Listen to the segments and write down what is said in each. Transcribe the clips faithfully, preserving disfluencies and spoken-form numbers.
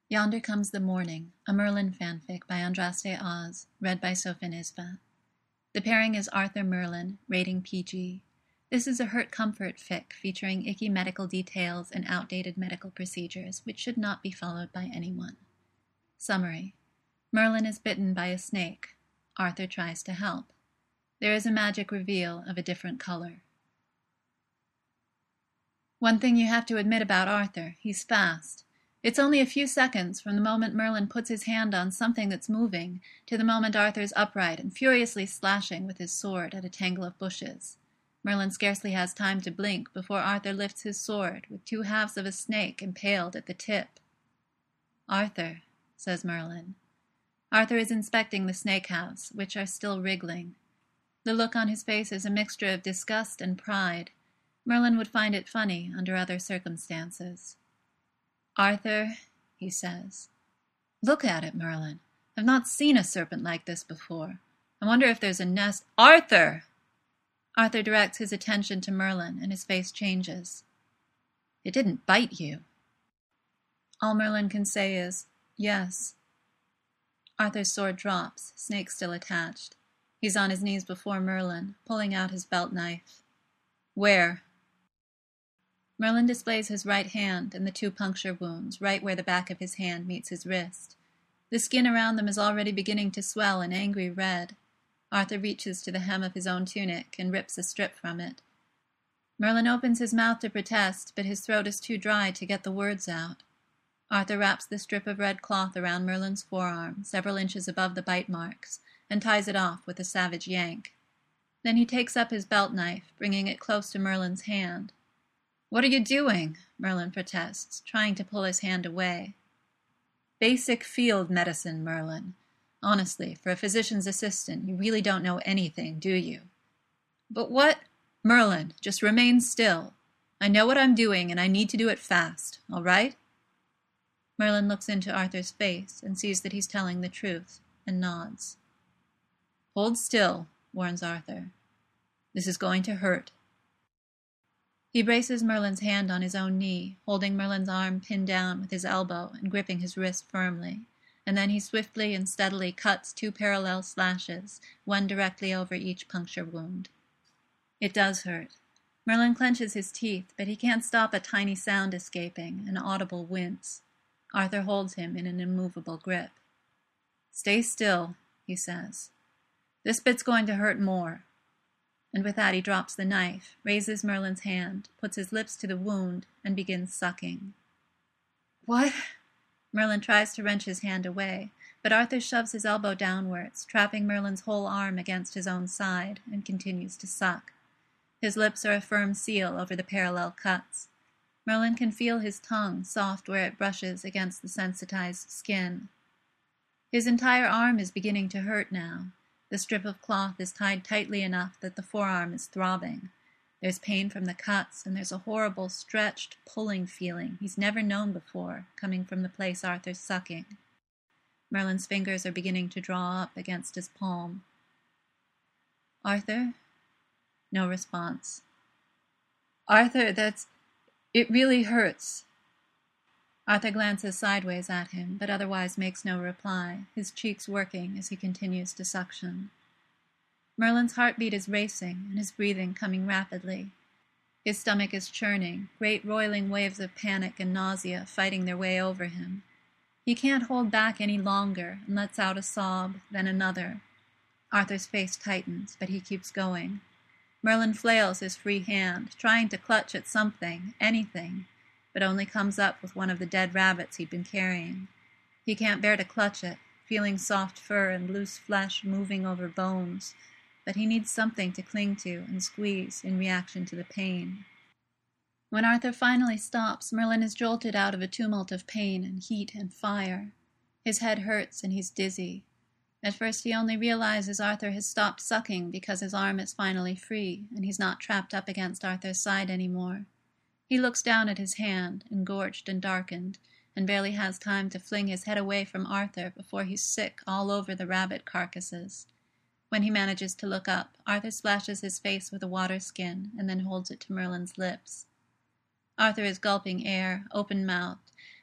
Yonder Comes the Morning, a Merlin fanfic by Andraste Oz, read by Sofia Nisba. The pairing is Arthur Merlin, rating P G. This is a hurt comfort fic featuring icky medical details and outdated medical procedures, which should not be followed by anyone. Summary. Merlin is bitten by a snake. Arthur tries to help. There is a magic reveal of a different color. One thing you have to admit about Arthur, he's fast. It's only a few seconds from the moment Merlin puts his hand on something that's moving to the moment Arthur's upright and furiously slashing with his sword at a tangle of bushes. Merlin scarcely has time to blink before Arthur lifts his sword with two halves of a snake impaled at the tip. "Arthur," says Merlin. Arthur is inspecting the snake house, which are still wriggling. The look on his face is a mixture of disgust and pride. Merlin would find it funny under other circumstances. "Arthur," he says. "Look at it, Merlin. I've not seen a serpent like this before. I wonder if there's a nest—" "Arthur!" Arthur directs his attention to Merlin, and his face changes. "It didn't bite you." All Merlin can say is, "Yes." Arthur's sword drops, snake still attached. He's on his knees before Merlin, pulling out his belt knife. "Where?" Merlin displays his right hand and the two puncture wounds, right where the back of his hand meets his wrist. The skin around them is already beginning to swell an angry red. Arthur reaches to the hem of his own tunic and rips a strip from it. Merlin opens his mouth to protest, but his throat is too dry to get the words out. Arthur wraps the strip of red cloth around Merlin's forearm, several inches above the bite marks, and ties it off with a savage yank. Then he takes up his belt knife, bringing it close to Merlin's hand. "What are you doing?" Merlin protests, trying to pull his hand away. "Basic field medicine, Merlin. Honestly, for a physician's assistant, you really don't know anything, do you?" "But what—" "Merlin, just remain still. I know what I'm doing, and I need to do it fast, all right?" Merlin looks into Arthur's face and sees that he's telling the truth, and nods. "Hold still," warns Arthur. "This is going to hurt." He braces Merlin's hand on his own knee, holding Merlin's arm pinned down with his elbow and gripping his wrist firmly, and then he swiftly and steadily cuts two parallel slashes, one directly over each puncture wound. It does hurt. Merlin clenches his teeth, but he can't stop a tiny sound escaping, an audible wince. Arthur holds him in an immovable grip. "Stay still," he says. "This bit's going to hurt more." And with that he drops the knife, raises Merlin's hand, puts his lips to the wound, and begins sucking. "What?" Merlin tries to wrench his hand away, but Arthur shoves his elbow downwards, trapping Merlin's whole arm against his own side, and continues to suck. His lips are a firm seal over the parallel cuts. Merlin can feel his tongue soft where it brushes against the sensitized skin. His entire arm is beginning to hurt now. The strip of cloth is tied tightly enough that the forearm is throbbing. There's pain from the cuts, and there's a horrible, stretched, pulling feeling he's never known before, coming from the place Arthur's sucking. Merlin's fingers are beginning to draw up against his palm. "Arthur?" No response. "Arthur, that's... it really hurts." Arthur glances sideways at him, but otherwise makes no reply, his cheeks working as he continues to suction. Merlin's heartbeat is racing, and his breathing coming rapidly. His stomach is churning, great roiling waves of panic and nausea fighting their way over him. He can't hold back any longer, and lets out a sob, then another. Arthur's face tightens, but he keeps going. Merlin flails his free hand, trying to clutch at something, anything, but only comes up with one of the dead rabbits he'd been carrying. He can't bear to clutch it, feeling soft fur and loose flesh moving over bones, but he needs something to cling to and squeeze in reaction to the pain. When Arthur finally stops, Merlin is jolted out of a tumult of pain and heat and fire. His head hurts and he's dizzy. At first he only realizes Arthur has stopped sucking because his arm is finally free, and he's not trapped up against Arthur's side anymore. He looks down at his hand, engorged and darkened, and barely has time to fling his head away from Arthur before he's sick all over the rabbit carcasses. When he manages to look up, Arthur splashes his face with a water skin and then holds it to Merlin's lips. Arthur is gulping air, open-mouthed,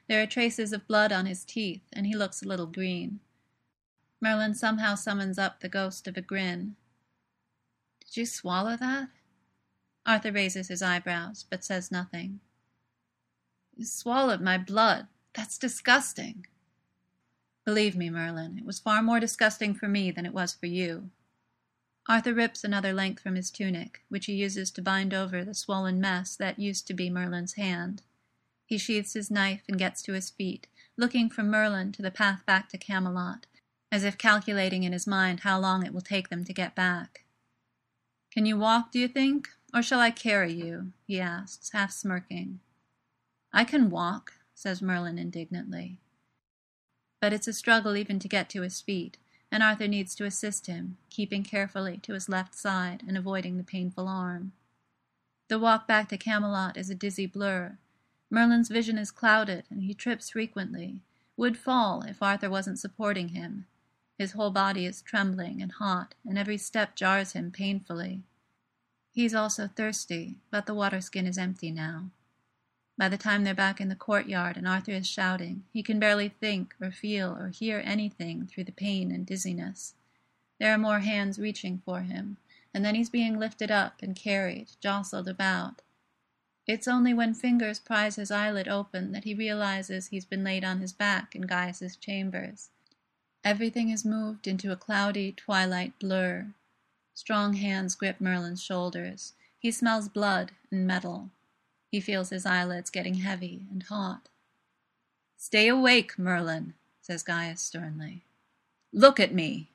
There are traces of blood on his teeth, and he looks a little green. Merlin somehow summons up the ghost of a grin. Did you swallow that? Arthur raises his eyebrows, but says nothing. You swallowed my blood. That's disgusting. Believe me, Merlin, it was far more disgusting for me than it was for you. Arthur rips another length from his tunic, which he uses to bind over the swollen mess that used to be Merlin's hand. He sheathes his knife and gets to his feet, looking from Merlin to the path back to Camelot, as if calculating in his mind how long it will take them to get back. Can you walk, do you think, or shall I carry you? He asks, half smirking. I can walk, says Merlin indignantly. But it's a struggle even to get to his feet, and Arthur needs to assist him, keeping carefully to his left side and avoiding the painful arm. The walk back to Camelot is a dizzy blur. Merlin's vision is clouded, and he trips frequently, would fall if Arthur wasn't supporting him. His whole body is trembling and hot, and every step jars him painfully. He's also thirsty, but the water skin is empty now. By the time they're back in the courtyard and Arthur is shouting, he can barely think or feel or hear anything through the pain and dizziness. There are more hands reaching for him, and then he's being lifted up and carried, jostled about. It's only when fingers prise his eyelid open that he realizes he's been laid on his back in Gaius's chambers. Everything is moved into a cloudy twilight blur. Strong hands grip Merlin's shoulders. He smells blood and metal. He feels his eyelids getting heavy and hot. Stay awake, Merlin, says Gaius sternly. Look at me.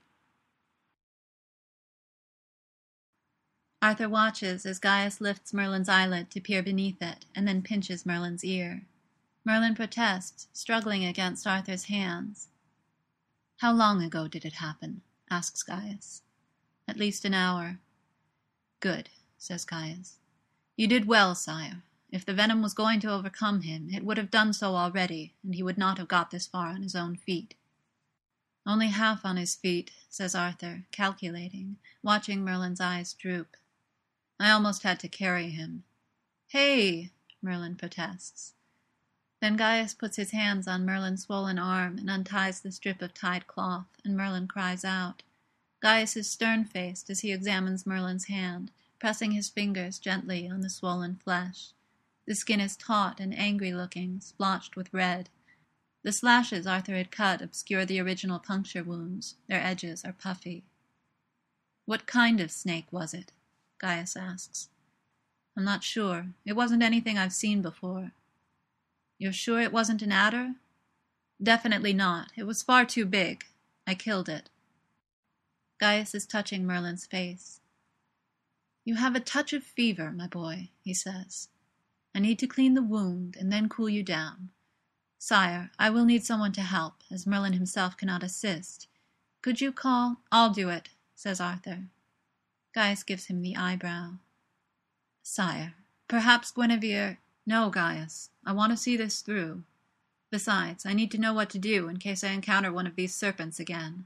Arthur watches as Gaius lifts Merlin's eyelid to peer beneath it and then pinches Merlin's ear. Merlin protests, struggling against Arthur's hands. How long ago did it happen? Asks Gaius. At least an hour. Good, says Gaius. You did well, sire. If the venom was going to overcome him, it would have done so already, and he would not have got this far on his own feet. Only half on his feet, says Arthur, calculating, watching Merlin's eyes droop. I almost had to carry him. Hey, Merlin protests. Then Gaius puts his hands on Merlin's swollen arm and unties the strip of tied cloth, and Merlin cries out. Gaius is stern-faced as he examines Merlin's hand, pressing his fingers gently on the swollen flesh. The skin is taut and angry-looking, splotched with red. The slashes Arthur had cut obscure the original puncture wounds. Their edges are puffy. What kind of snake was it? Gaius asks. I'm not sure. It wasn't anything I've seen before. You're sure it wasn't an adder? Definitely not. It was far too big. I killed it. Gaius is touching Merlin's face. You have a touch of fever, my boy, he says. I need to clean the wound and then cool you down. Sire, I will need someone to help, as Merlin himself cannot assist. Could you call? I'll do it, says Arthur. Gaius gives him the eyebrow. Sire, perhaps Guinevere... No, Gaius, I want to see this through. Besides, I need to know what to do in case I encounter one of these serpents again.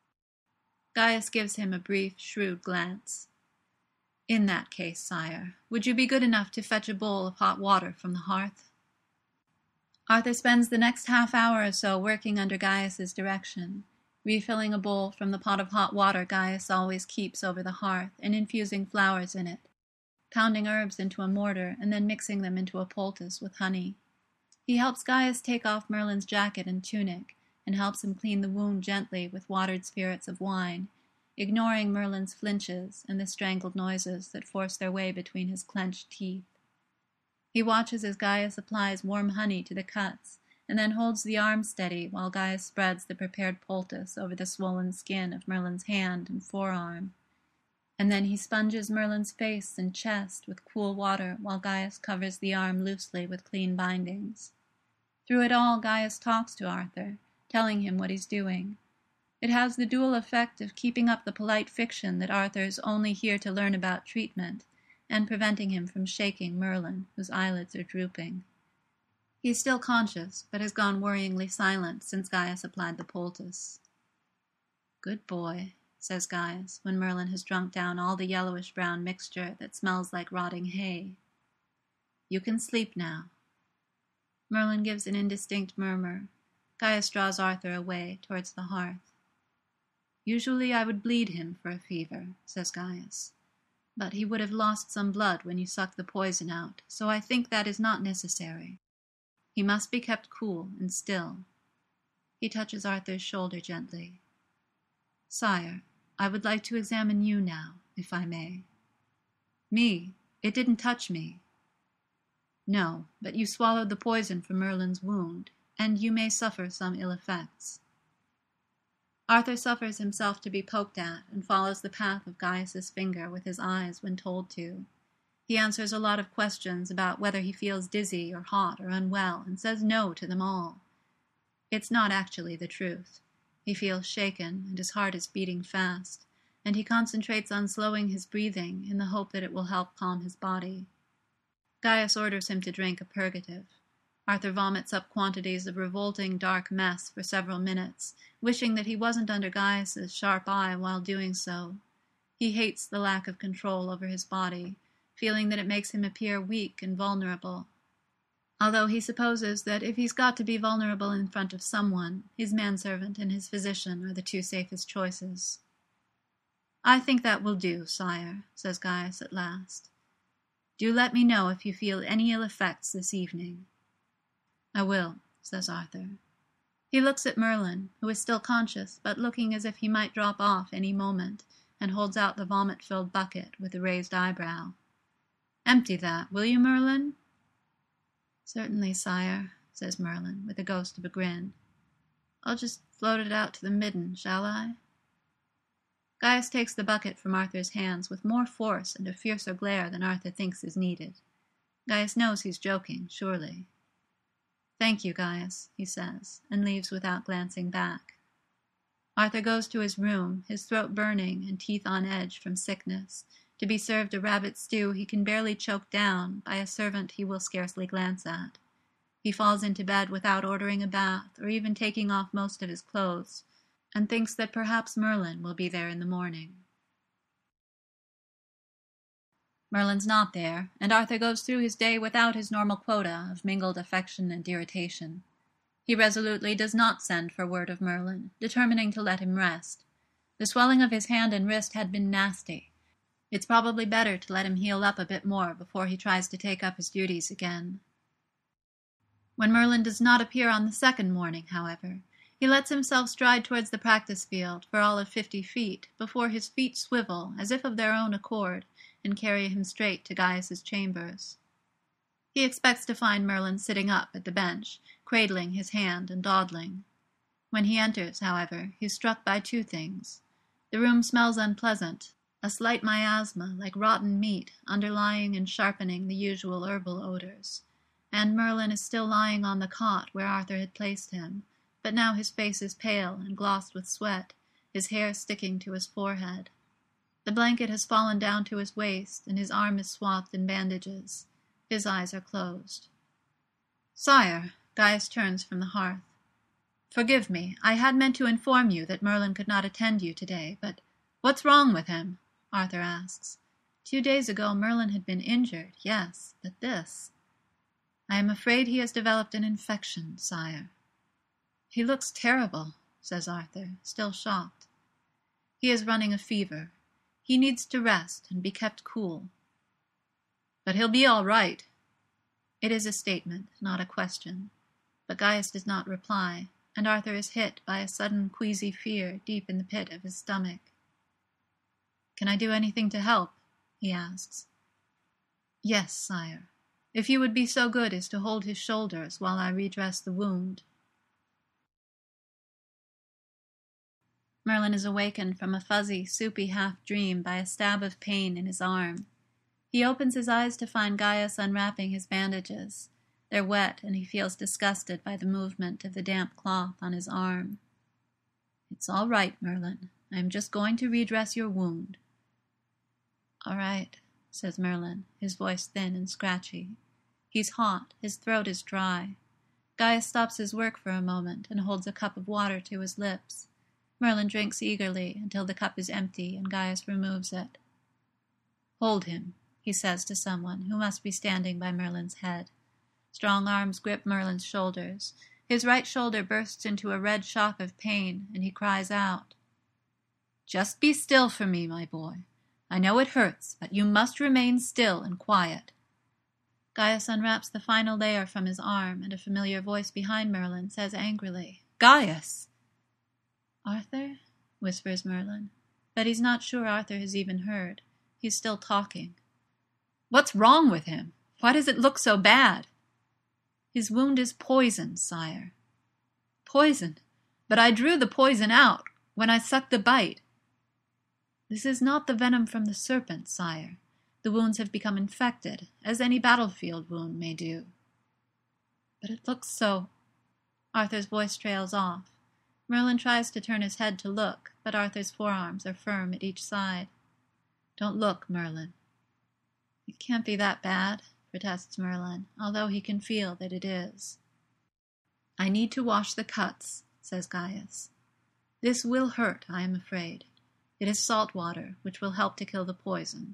Gaius gives him a brief, shrewd glance. In that case, sire, would you be good enough to fetch a bowl of hot water from the hearth? Arthur spends the next half hour or so working under Gaius's direction, refilling a bowl from the pot of hot water Gaius always keeps over the hearth and infusing flowers in it, pounding herbs into a mortar and then mixing them into a poultice with honey. He helps Gaius take off Merlin's jacket and tunic, and helps him clean the wound gently with watered spirits of wine, ignoring Merlin's flinches and the strangled noises that force their way between his clenched teeth. He watches as Gaius applies warm honey to the cuts, and then holds the arm steady while Gaius spreads the prepared poultice over the swollen skin of Merlin's hand and forearm. And then he sponges Merlin's face and chest with cool water while Gaius covers the arm loosely with clean bindings. Through it all, Gaius talks to Arthur, telling him what he's doing. It has the dual effect of keeping up the polite fiction that Arthur is only here to learn about treatment, and preventing him from shaking Merlin, whose eyelids are drooping. He is still conscious, but has gone worryingly silent since Gaius applied the poultice. Good boy, says Gaius, when Merlin has drunk down all the yellowish-brown mixture that smells like rotting hay. You can sleep now. Merlin gives an indistinct murmur. Gaius draws Arthur away towards the hearth. Usually I would bleed him for a fever, says Gaius. But he would have lost some blood when you sucked the poison out, so I think that is not necessary. He must be kept cool and still. He touches Arthur's shoulder gently. Sire, I would like to examine you now, if I may. Me? It didn't touch me. No, but you swallowed the poison from Merlin's wound, and you may suffer some ill effects. Arthur suffers himself to be poked at and follows the path of Gaius's finger with his eyes when told to. He answers a lot of questions about whether he feels dizzy or hot or unwell and says no to them all. It's not actually the truth. He feels shaken and his heart is beating fast, and he concentrates on slowing his breathing in the hope that it will help calm his body. Gaius orders him to drink a purgative. Arthur vomits up quantities of revolting dark mess for several minutes, wishing that he wasn't under Gaius's sharp eye while doing so. He hates the lack of control over his body, feeling that it makes him appear weak and vulnerable. Although he supposes that if he's got to be vulnerable in front of someone, his manservant and his physician are the two safest choices. I think that will do, sire, says Gaius at last. Do let me know if you feel any ill effects this evening. I will, says Arthur. He looks at Merlin, who is still conscious, but looking as if he might drop off any moment, and holds out the vomit-filled bucket with a raised eyebrow. Empty that, will you, Merlin? Certainly, sire, says Merlin, with the ghost of a grin. I'll just float it out to the midden, shall I? Gaius takes the bucket from Arthur's hands with more force and a fiercer glare than Arthur thinks is needed. Gaius knows he's joking, surely. Thank you, Gaius, he says, and leaves without glancing back. Arthur goes to his room, his throat burning and teeth on edge from sickness, to be served a rabbit stew he can barely choke down by a servant he will scarcely glance at. He falls into bed without ordering a bath or even taking off most of his clothes, and thinks that perhaps Merlin will be there in the morning. Merlin's not there, and Arthur goes through his day without his normal quota of mingled affection and irritation. He resolutely does not send for word of Merlin, determining to let him rest. The swelling of his hand and wrist had been nasty. It's probably better to let him heal up a bit more before he tries to take up his duties again. When Merlin does not appear on the second morning, however, he lets himself stride towards the practice field for all of fifty feet before his feet swivel as if of their own accord and carry him straight to Gaius's chambers. He expects to find Merlin sitting up at the bench, cradling his hand and dawdling. When he enters, however, he is struck by two things. The room smells unpleasant, a slight miasma like rotten meat underlying and sharpening the usual herbal odors, and Merlin is still lying on the cot where Arthur had placed him, but now his face is pale and glossed with sweat, his hair sticking to his forehead. The blanket has fallen down to his waist, and his arm is swathed in bandages. His eyes are closed. Sire, Gaius turns from the hearth. Forgive me, I had meant to inform you that Merlin could not attend you today, but what's wrong with him? Arthur asks. Two days ago Merlin had been injured, yes, but this... I am afraid he has developed an infection, sire. He looks terrible, says Arthur, still shocked. He is running a fever. He needs to rest and be kept cool. But he'll be all right. It is a statement, not a question. But Gaius does not reply, and Arthur is hit by a sudden queasy fear deep in the pit of his stomach. Can I do anything to help? He asks. Yes, sire. If you would be so good as to hold his shoulders while I redress the wound. Merlin is awakened from a fuzzy, soupy half-dream by a stab of pain in his arm. He opens his eyes to find Gaius unwrapping his bandages. They're wet, and he feels disgusted by the movement of the damp cloth on his arm. It's all right, Merlin. I am just going to redress your wound. All right, says Merlin, his voice thin and scratchy. He's hot, his throat is dry. Gaius stops his work for a moment and holds a cup of water to his lips. Merlin drinks eagerly until the cup is empty and Gaius removes it. Hold him, he says to someone who must be standing by Merlin's head. Strong arms grip Merlin's shoulders. His right shoulder bursts into a red shock of pain, and he cries out. "Just be still for me, my boy. I know it hurts, but you must remain still and quiet." Gaius unwraps the final layer from his arm, and a familiar voice behind Merlin says angrily, "Gaius!" "Arthur?" whispers Merlin, but he's not sure Arthur has even heard. He's still talking. "What's wrong with him? Why does it look so bad?" "His wound is poisoned, sire." "Poison? But I drew the poison out when I sucked the bite." "This is not the venom from the serpent, sire. The wounds have become infected, as any battlefield wound may do." "But it looks so—" Arthur's voice trails off. Merlin tries to turn his head to look, but Arthur's forearms are firm at each side. "Don't look, Merlin." "It can't be that bad," protests Merlin, although he can feel that it is. "I need to wash the cuts," says Gaius. "This will hurt, I am afraid. It is salt water, which will help to kill the poison."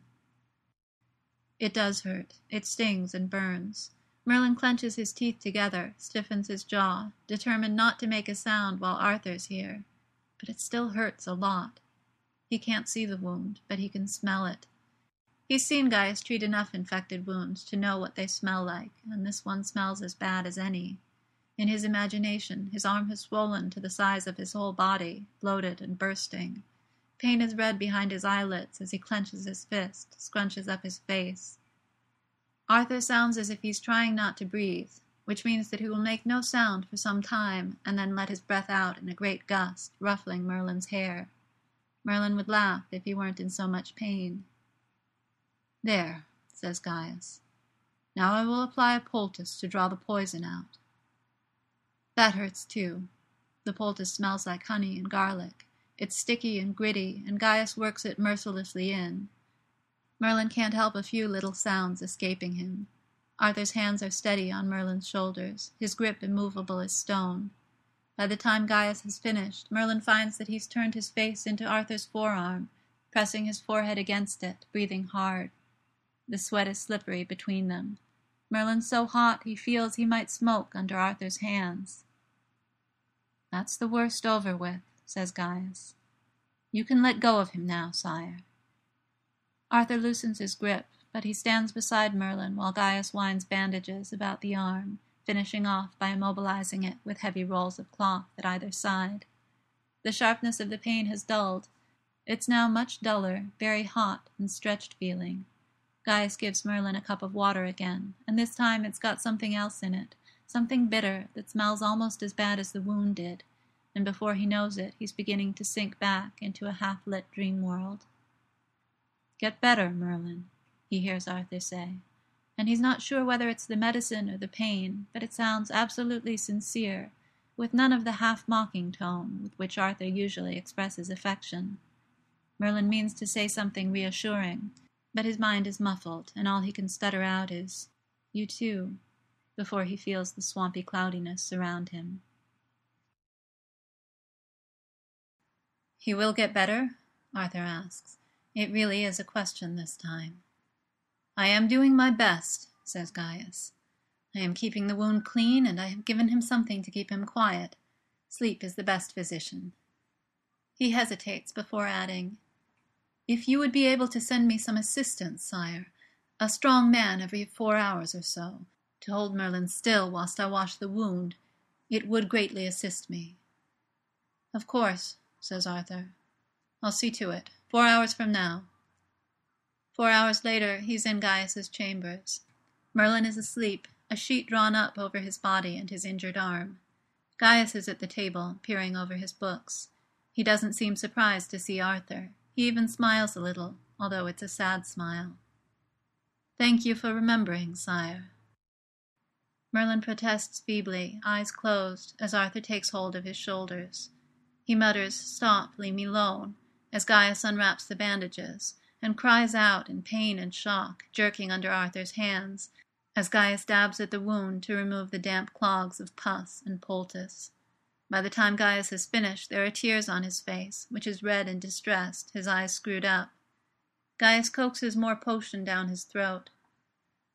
It does hurt. It stings and burns. Merlin clenches his teeth together, stiffens his jaw, determined not to make a sound while Arthur's here. But it still hurts a lot. He can't see the wound, but he can smell it. He's seen Gaius treat enough infected wounds to know what they smell like, and this one smells as bad as any. In his imagination, his arm has swollen to the size of his whole body, bloated and bursting. Pain is red behind his eyelids as he clenches his fist, scrunches up his face. Arthur sounds as if he's trying not to breathe, which means that he will make no sound for some time and then let his breath out in a great gust, ruffling Merlin's hair. Merlin would laugh if he weren't in so much pain. "There," says Gaius. "Now I will apply a poultice to draw the poison out." That hurts too. The poultice smells like honey and garlic. It's sticky and gritty, and Gaius works it mercilessly in. Merlin can't help a few little sounds escaping him. Arthur's hands are steady on Merlin's shoulders, his grip immovable as stone. By the time Gaius has finished, Merlin finds that he's turned his face into Arthur's forearm, pressing his forehead against it, breathing hard. The sweat is slippery between them. Merlin's so hot he feels he might smoke under Arthur's hands. "That's the worst over with," says Gaius. "You can let go of him now, sire." Arthur loosens his grip, but he stands beside Merlin while Gaius winds bandages about the arm, finishing off by immobilizing it with heavy rolls of cloth at either side. The sharpness of the pain has dulled. It's now much duller, very hot and stretched feeling. Gaius gives Merlin a cup of water again, and this time it's got something else in it, something bitter that smells almost as bad as the wound did, and before he knows it, he's beginning to sink back into a half-lit dream world. "Get better, Merlin," he hears Arthur say, and he's not sure whether it's the medicine or the pain, but it sounds absolutely sincere, with none of the half-mocking tone with which Arthur usually expresses affection. Merlin means to say something reassuring, but his mind is muffled, and all he can stutter out is, "You too," before he feels the swampy cloudiness surround him. "He will get better?" Arthur asks. It really is a question this time. "I am doing my best," says Gaius. "I am keeping the wound clean, and I have given him something to keep him quiet. Sleep is the best physician." He hesitates before adding, "If you would be able to send me some assistance, sire, a strong man every four hours or so, to hold Merlin still whilst I wash the wound, it would greatly assist me." "Of course," says Arthur. "I'll see to it. Four hours from now." Four hours later, he's in Gaius's chambers. Merlin is asleep, a sheet drawn up over his body and his injured arm. Gaius is at the table, peering over his books. He doesn't seem surprised to see Arthur. He even smiles a little, although it's a sad smile. "Thank you for remembering, sire." Merlin protests feebly, eyes closed, as Arthur takes hold of his shoulders. He mutters, "Stop, leave me alone," as Gaius unwraps the bandages, and cries out in pain and shock, jerking under Arthur's hands, as Gaius dabs at the wound to remove the damp clogs of pus and poultice. By the time Gaius has finished, there are tears on his face, which is red and distressed, his eyes screwed up. Gaius coaxes more potion down his throat.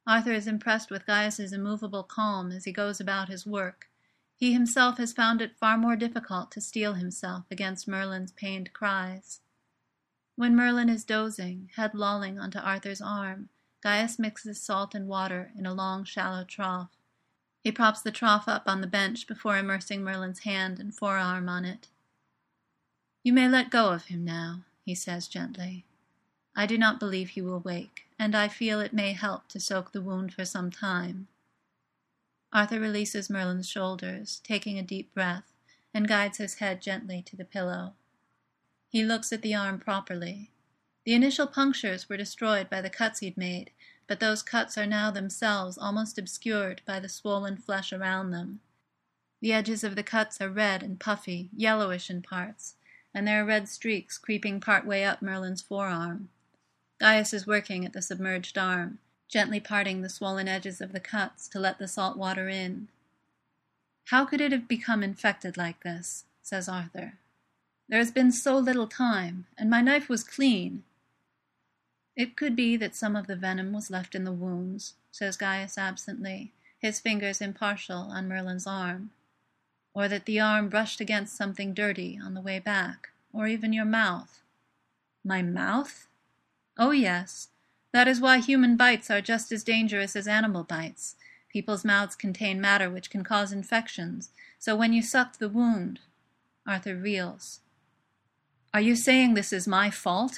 Arthur is impressed with Gaius's immovable calm as he goes about his work. He himself has found it far more difficult to steel himself against Merlin's pained cries. When Merlin is dozing, head lolling onto Arthur's arm, Gaius mixes salt and water in a long, shallow trough. He props the trough up on the bench before immersing Merlin's hand and forearm on it. "You may let go of him now," he says gently. "I do not believe he will wake, and I feel it may help to soak the wound for some time." Arthur releases Merlin's shoulders, taking a deep breath, and guides his head gently to the pillow. He looks at the arm properly. The initial punctures were destroyed by the cuts he'd made, but those cuts are now themselves almost obscured by the swollen flesh around them. The edges of the cuts are red and puffy, yellowish in parts, and there are red streaks creeping part way up Merlin's forearm. Gaius is working at the submerged arm, gently parting the swollen edges of the cuts to let the salt water in. "How could it have become infected like this?" says Arthur. "There has been so little time, and my knife was clean." "It could be that some of the venom was left in the wounds," says Gaius absently, his fingers impartial on Merlin's arm. "Or that the arm brushed against something dirty on the way back, or even your mouth." "My mouth?" "Oh, yes. That is why human bites are just as dangerous as animal bites. People's mouths contain matter which can cause infections, so when you sucked the wound—" Arthur reels. "Are you saying this is my fault?"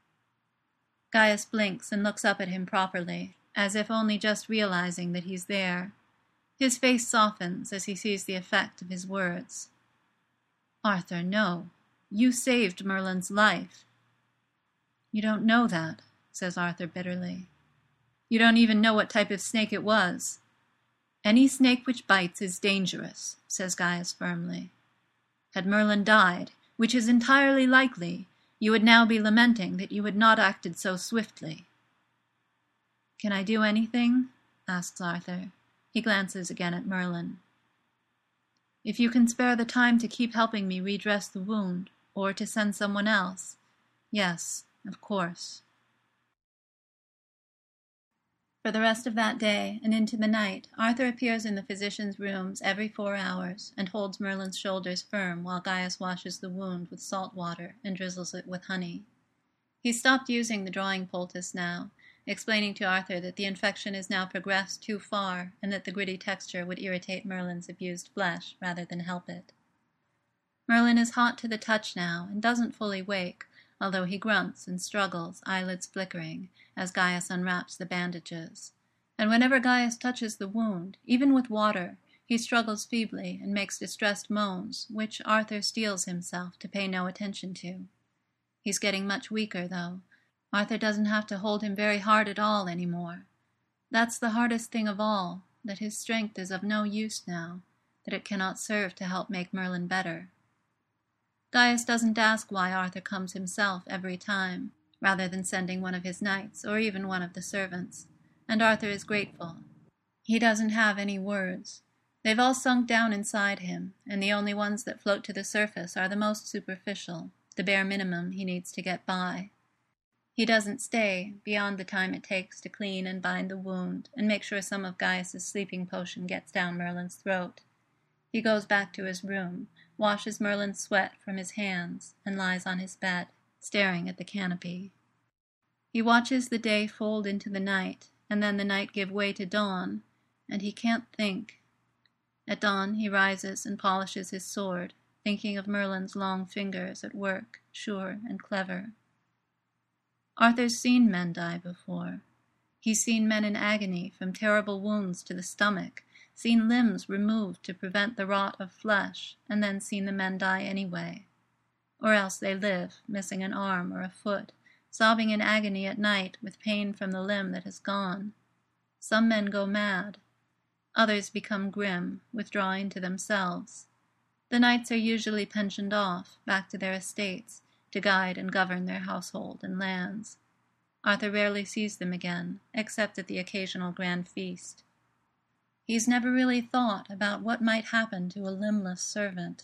Gaius blinks and looks up at him properly, as if only just realizing that he's there. His face softens as he sees the effect of his words. "Arthur, no. You saved Merlin's life." "You don't know that," says Arthur bitterly. "You don't even know what type of snake it was." "Any snake which bites is dangerous," says Gaius firmly. "Had Merlin died, which is entirely likely, you would now be lamenting that you had not acted so swiftly." "Can I do anything?" asks Arthur. He glances again at Merlin. "If you can spare the time to keep helping me redress the wound, or to send someone else, yes, of course." For the rest of that day and into the night, Arthur appears in the physician's rooms every four hours and holds Merlin's shoulders firm while Gaius washes the wound with salt water and drizzles it with honey. He's stopped using the drawing poultice now, explaining to Arthur that the infection is now progressed too far and that the gritty texture would irritate Merlin's abused flesh rather than help it. Merlin is hot to the touch now and doesn't fully wake, although he grunts and struggles, eyelids flickering, as Gaius unwraps the bandages. And whenever Gaius touches the wound, even with water, he struggles feebly and makes distressed moans, which Arthur steels himself to pay no attention to. He's getting much weaker, though. Arthur doesn't have to hold him very hard at all any more. That's the hardest thing of all, that his strength is of no use now, that it cannot serve to help make Merlin better. Gaius doesn't ask why Arthur comes himself every time, rather than sending one of his knights or even one of the servants, and Arthur is grateful. He doesn't have any words. They've all sunk down inside him, and the only ones that float to the surface are the most superficial, the bare minimum he needs to get by. He doesn't stay beyond the time it takes to clean and bind the wound and make sure some of Gaius's sleeping potion gets down Merlin's throat. He goes back to his room, washes Merlin's sweat from his hands, and lies on his bed, staring at the canopy. He watches the day fold into the night, and then the night give way to dawn, and he can't think. At dawn he rises and polishes his sword, thinking of Merlin's long fingers at work, sure and clever. Arthur's seen men die before. He's seen men in agony from terrible wounds to the stomach, seen limbs removed to prevent the rot of flesh, and then seen the men die anyway. Or else they live, missing an arm or a foot, sobbing in agony at night with pain from the limb that has gone. Some men go mad. Others become grim, withdrawing to themselves. The knights are usually pensioned off, back to their estates, to guide and govern their household and lands. Arthur rarely sees them again, except at the occasional grand feast. He's never really thought about what might happen to a limbless servant.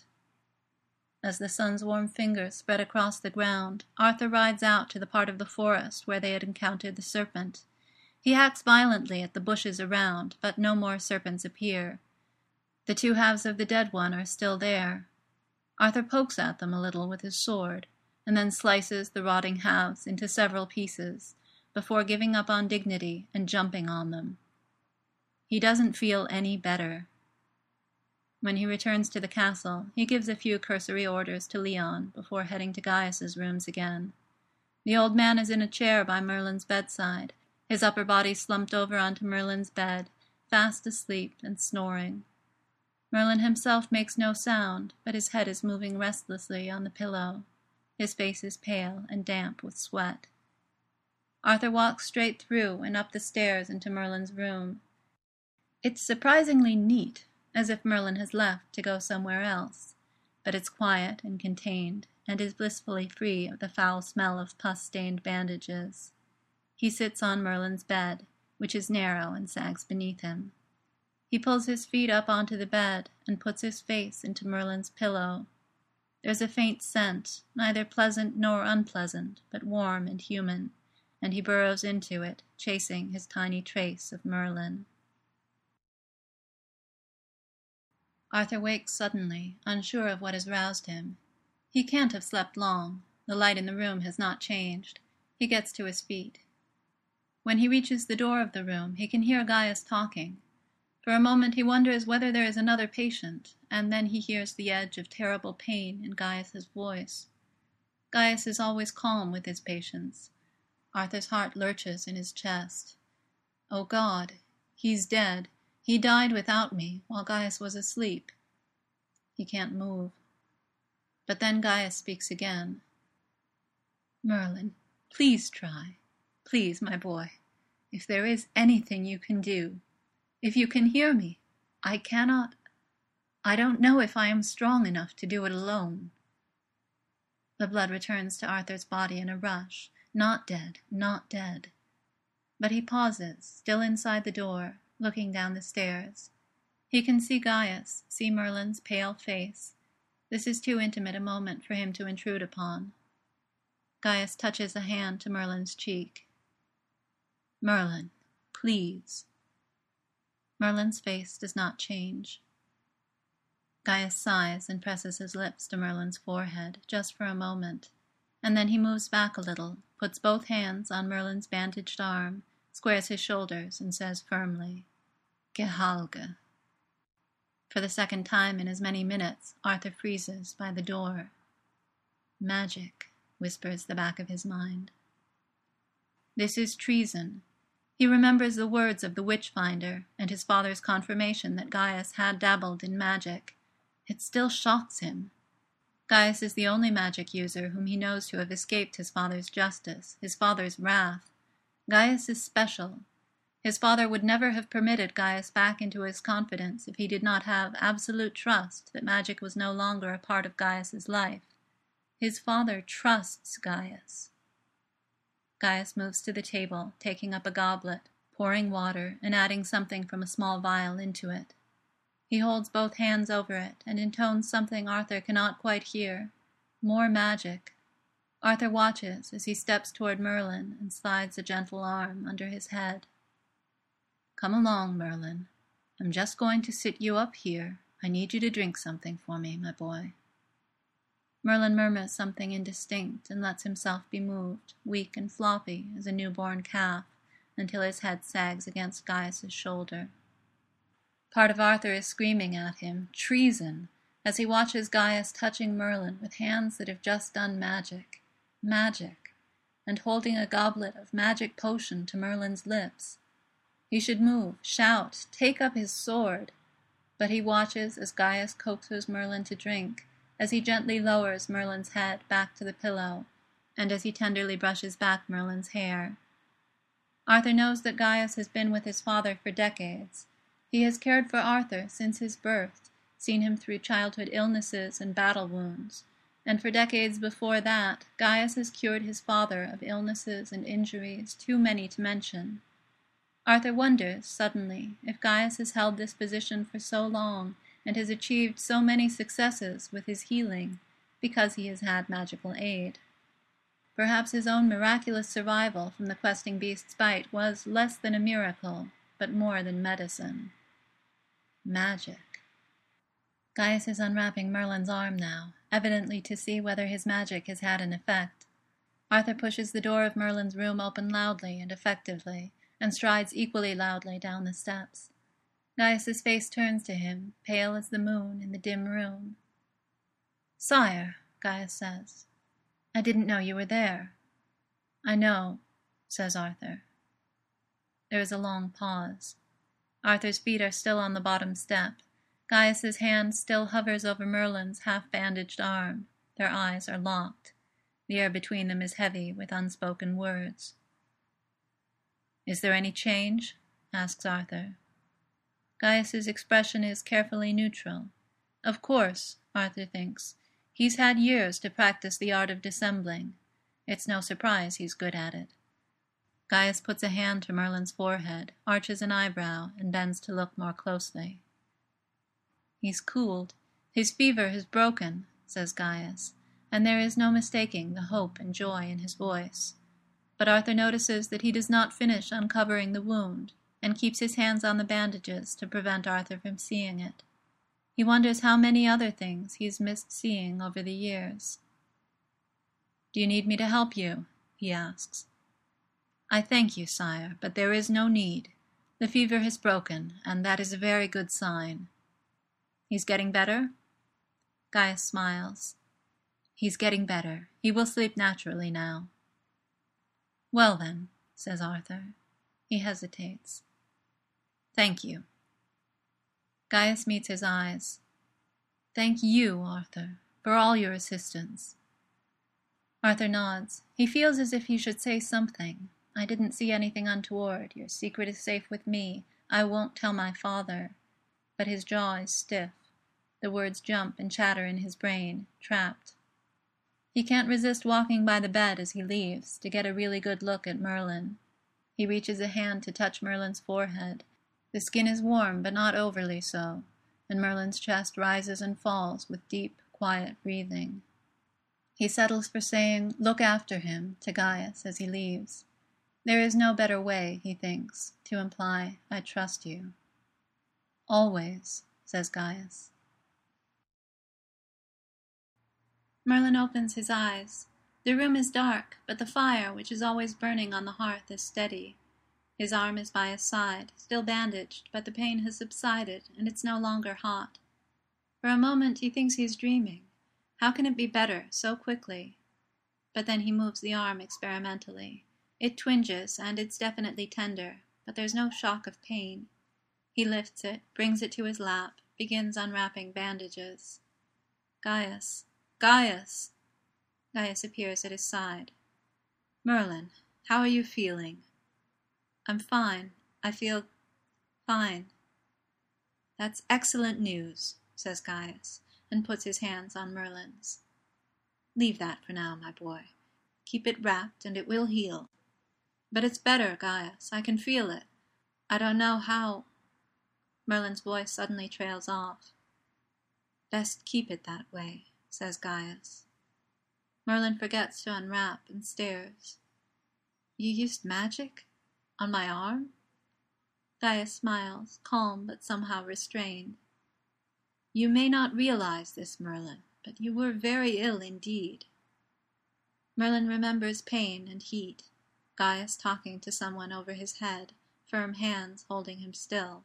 As the sun's warm fingers spread across the ground, Arthur rides out to the part of the forest where they had encountered the serpent. He hacks violently at the bushes around, but no more serpents appear. The two halves of the dead one are still there. Arthur pokes at them a little with his sword, and then slices the rotting halves into several pieces, before giving up on dignity and jumping on them. He doesn't feel any better. When he returns to the castle, he gives a few cursory orders to Leon before heading to Gaius's rooms again. The old man is in a chair by Merlin's bedside, his upper body slumped over onto Merlin's bed, fast asleep and snoring. Merlin himself makes no sound, but his head is moving restlessly on the pillow. His face is pale and damp with sweat. Arthur walks straight through and up the stairs into Merlin's room. It's surprisingly neat, as if Merlin has left to go somewhere else, but it's quiet and contained, and is blissfully free of the foul smell of pus-stained bandages. He sits on Merlin's bed, which is narrow and sags beneath him. He pulls his feet up onto the bed and puts his face into Merlin's pillow. There's a faint scent, neither pleasant nor unpleasant, but warm and human, and he burrows into it, chasing his tiny trace of Merlin. Arthur wakes suddenly, unsure of what has roused him. He can't have slept long. The light in the room has not changed. He gets to his feet. When he reaches the door of the room, he can hear Gaius talking. For a moment he wonders whether there is another patient, and then he hears the edge of terrible pain in Gaius's voice. Gaius is always calm with his patients. Arthur's heart lurches in his chest. Oh God, he's dead. He died without me, while Gaius was asleep. He can't move. But then Gaius speaks again. Merlin, please try. Please, my boy. If there is anything you can do. If you can hear me. I cannot. I don't know if I am strong enough to do it alone. The blood returns to Arthur's body in a rush. Not dead, not dead. But he pauses, still inside the door, looking down the stairs. He can see Gaius, see Merlin's pale face. This is too intimate a moment for him to intrude upon. Gaius touches a hand to Merlin's cheek. Merlin, please. Merlin's face does not change. Gaius sighs and presses his lips to Merlin's forehead, just for a moment, and then he moves back a little, puts both hands on Merlin's bandaged arm, squares his shoulders, and says firmly, Gehalge. For the second time in as many minutes, Arthur freezes by the door. Magic, whispers the back of his mind. This is treason. He remembers the words of the witch-finder and his father's confirmation that Gaius had dabbled in magic. It still shocks him. Gaius is the only magic user whom he knows to have escaped his father's justice, his father's wrath. Gaius is special. His father would never have permitted Gaius back into his confidence if he did not have absolute trust that magic was no longer a part of Gaius's life. His father trusts Gaius. Gaius moves to the table, taking up a goblet, pouring water, and adding something from a small vial into it. He holds both hands over it and intones something Arthur cannot quite hear. More magic. Arthur watches as he steps toward Merlin and slides a gentle arm under his head. Come along, Merlin. I'm just going to sit you up here. I need you to drink something for me, my boy. Merlin murmurs something indistinct and lets himself be moved, weak and floppy as a newborn calf, until his head sags against Gaius's shoulder. Part of Arthur is screaming at him, treason, as he watches Gaius touching Merlin with hands that have just done magic, magic, and holding a goblet of magic potion to Merlin's lips. He should move, shout, take up his sword, but he watches as Gaius coaxes Merlin to drink, as he gently lowers Merlin's head back to the pillow, and as he tenderly brushes back Merlin's hair. Arthur knows that Gaius has been with his father for decades. He has cared for Arthur since his birth, seen him through childhood illnesses and battle wounds, and for decades before that, Gaius has cured his father of illnesses and injuries too many to mention. Arthur wonders, suddenly, if Gaius has held this position for so long and has achieved so many successes with his healing because he has had magical aid. Perhaps his own miraculous survival from the questing beast's bite was less than a miracle, but more than medicine. Magic. Gaius is unwrapping Merlin's arm now, evidently to see whether his magic has had an effect. Arthur pushes the door of Merlin's room open loudly and effectively, and strides equally loudly down the steps. Gaius's face turns to him, pale as the moon in the dim room. "Sire," Gaius says, "I didn't know you were there." "I know," says Arthur. There is a long pause. Arthur's feet are still on the bottom step. Gaius's hand still hovers over Merlin's half-bandaged arm. Their eyes are locked. The air between them is heavy with unspoken words. "Is there any change?" asks Arthur. Gaius's expression is carefully neutral. Of course, Arthur thinks, he's had years to practice the art of dissembling. It's no surprise he's good at it. Gaius puts a hand to Merlin's forehead, arches an eyebrow, and bends to look more closely. "He's cooled. His fever has broken," says Gaius, and there is no mistaking the hope and joy in his voice. But Arthur notices that he does not finish uncovering the wound, and keeps his hands on the bandages to prevent Arthur from seeing it. He wonders how many other things he's missed seeing over the years. "Do you need me to help you?" he asks. "I thank you, sire, but there is no need. The fever has broken, and that is a very good sign." "He's getting better?" Gaius smiles. "He's getting better. He will sleep naturally now." "Well then," says Arthur. He hesitates. "Thank you." Gaius meets his eyes. "Thank you, Arthur, for all your assistance." Arthur nods. He feels as if he should say something. "I didn't see anything untoward. Your secret is safe with me. I won't tell my father." But his jaw is stiff. The words jump and chatter in his brain, trapped. He can't resist walking by the bed as he leaves, to get a really good look at Merlin. He reaches a hand to touch Merlin's forehead. The skin is warm, but not overly so, and Merlin's chest rises and falls with deep, quiet breathing. He settles for saying, "Look after him," to Gaius as he leaves. There is no better way, he thinks, to imply, "I trust you." "Always," says Gaius. Merlin opens his eyes. The room is dark, but the fire, which is always burning on the hearth, is steady. His arm is by his side, still bandaged, but the pain has subsided, and it's no longer hot. For a moment he thinks he's dreaming. How can it be better, so quickly? But then he moves the arm experimentally. It twinges, and it's definitely tender, but there's no shock of pain. He lifts it, brings it to his lap, begins unwrapping bandages. "Gaius! Gaius!" Gaius appears at his side. "Merlin, how are you feeling?" "I'm fine. I feel fine." "That's excellent news," says Gaius, and puts his hands on Merlin's. "Leave that for now, my boy. Keep it wrapped, and it will heal." "But it's better, Gaius. I can feel it. I don't know how—" Merlin's voice suddenly trails off. "Best keep it that way," says Gaius. Merlin forgets to unwrap and stares. "You used magic? On my arm?" Gaius smiles, calm but somehow restrained. "You may not realize this, Merlin, but you were very ill indeed." Merlin remembers pain and heat, Gaius talking to someone over his head, firm hands holding him still.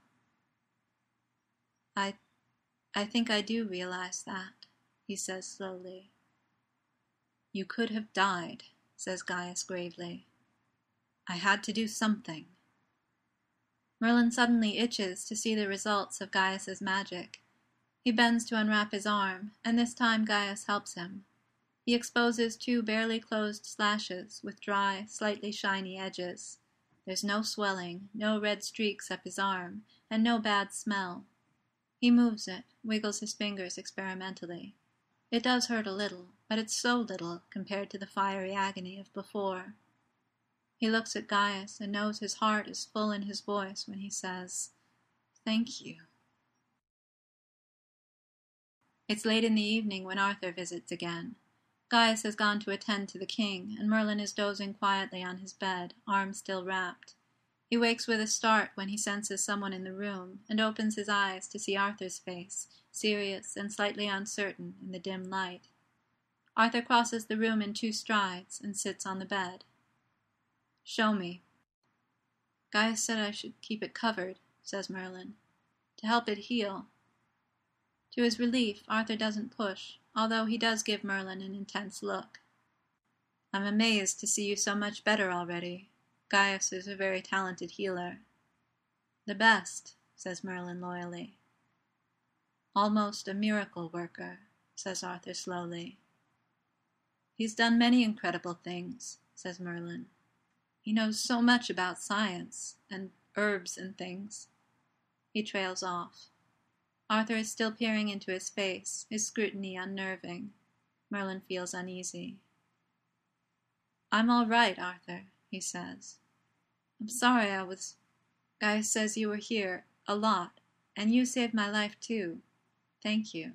I, I think I do realize that," he says slowly. "You could have died," says Gaius gravely. "I had to do something." Merlin suddenly itches to see the results of Gaius's magic. He bends to unwrap his arm, and this time Gaius helps him. He exposes two barely closed slashes with dry, slightly shiny edges. There's no swelling, no red streaks up his arm, and no bad smell. He moves it, wiggles his fingers experimentally. It does hurt a little, but it's so little compared to the fiery agony of before. He looks at Gaius and knows his heart is full in his voice when he says, "Thank you." It's late in the evening when Arthur visits again. Gaius has gone to attend to the king, and Merlin is dozing quietly on his bed, arm still wrapped. He wakes with a start when he senses someone in the room, and opens his eyes to see Arthur's face, serious and slightly uncertain in the dim light. Arthur crosses the room in two strides and sits on the bed. "Show me." "Gaius said I should keep it covered," says Merlin, "to help it heal." To his relief, Arthur doesn't push, although he does give Merlin an intense look. "I'm amazed to see you so much better already. Gaius is a very talented healer." "The best," says Merlin loyally. "Almost a miracle worker," says Arthur slowly. "He's done many incredible things," says Merlin. "He knows so much about science, and herbs and things." He trails off. Arthur is still peering into his face, his scrutiny unnerving. Merlin feels uneasy. "I'm all right, Arthur," he says. "I'm sorry I was... Gaius says you were here, a lot, and you saved my life too. Thank you."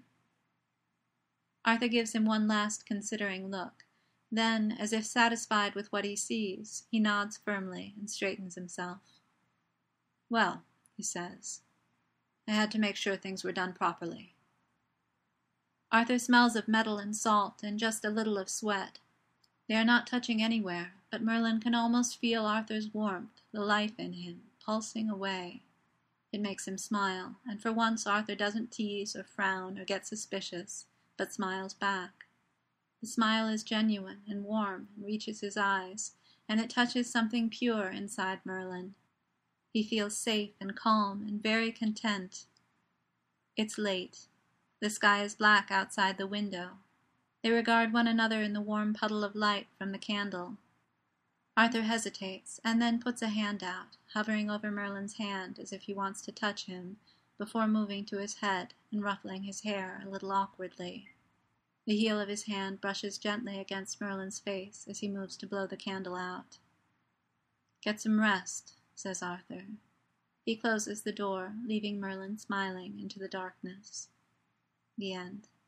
Arthur gives him one last considering look. Then, as if satisfied with what he sees, he nods firmly and straightens himself. "Well," he says, "I had to make sure things were done properly." Arthur smells of metal and salt and just a little of sweat. They are not touching anywhere, but Merlin can almost feel Arthur's warmth, the life in him, pulsing away. It makes him smile, and for once Arthur doesn't tease or frown or get suspicious, but smiles back. The smile is genuine and warm and reaches his eyes, and it touches something pure inside Merlin. He feels safe and calm and very content. It's late. The sky is black outside the window. They regard one another in the warm puddle of light from the candle. Arthur hesitates, and then puts a hand out, hovering over Merlin's hand as if he wants to touch him, before moving to his head and ruffling his hair a little awkwardly. The heel of his hand brushes gently against Merlin's face as he moves to blow the candle out. "Get some rest," says Arthur. He closes the door, leaving Merlin smiling into the darkness. The end.